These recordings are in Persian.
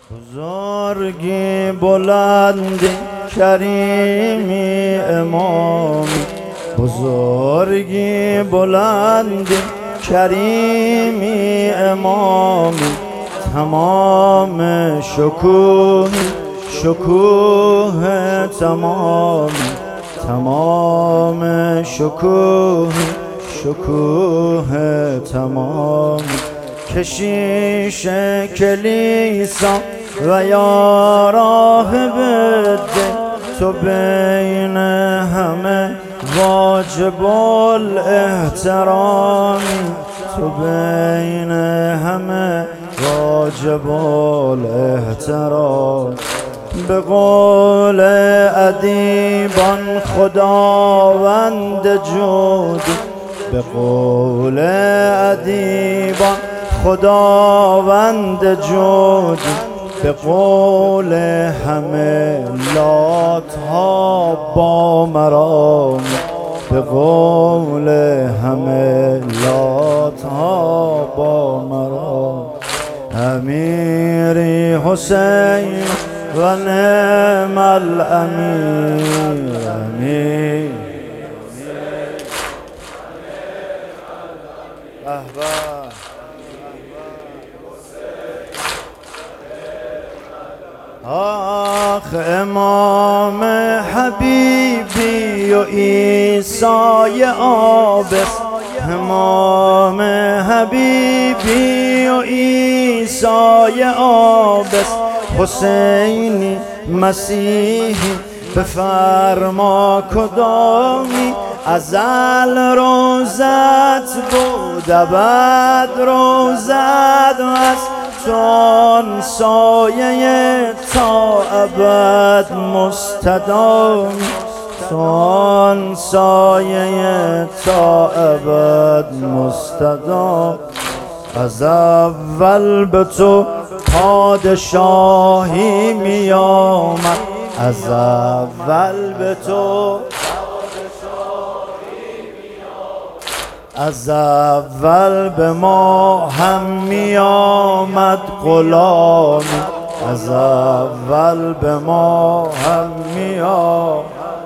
بزرگی بلندی کریمی امامی، بزرگی بلندی کریمی امامی، تمام شکوه تمامی، تمام شکوه تمامی، کشیش کلیسا و یا راهب دل، تو بین همه واجب الاحترامی، تو بین همه واجب الاحترام. به قول ادیبان خداوند جودی، به قول ادیبان خداوند جودی، به قول همه لاتها با مرام، به قول همه لاتها با مرام. امیری حسین و نعم الامیر، امیر آخ امام حبیبی و عیسی آبس، امام حبیبی و عیسی آبس، حسینی مسیحی بفرما کدامی، ازل روزت بود ابد روزت هست، چون سایه تا ابد مستدامی، چون سایه تا ابد مستدام. از اول به تو پادشاهی می آمد، از اول به تو از اول به ما هم می آمد غلامی، از اول به ما هم می آمد.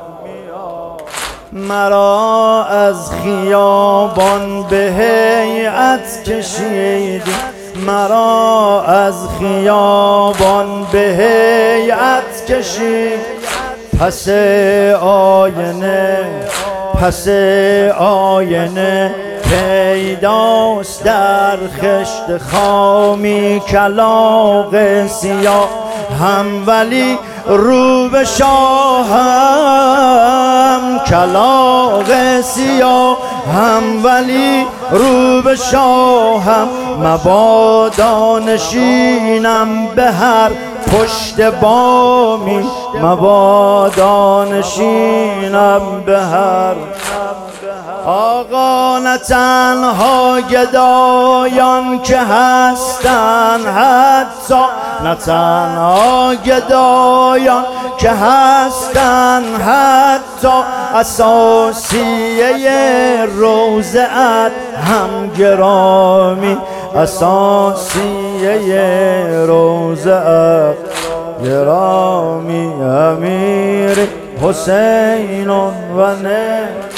مرا از خیابان به هیئت کشیدی، مرا از خیابان به هیئت کشید، پس آینه پیداست در خشت خامی کلاغ سیاه، هم ولی رو به شاهم، کلاغ سیاه هم ولی رو به شاهم، مبادا نشینم به هر پشت بامی، مبادا نشینم به هر. آقا نه تنها گدایان که هستن حتی، نه تنها گدایان که هستن حتی، اساسیه روضه‌ات هم گرامی، اساسیه روضه‌ات گرامی. امیر حسین و نه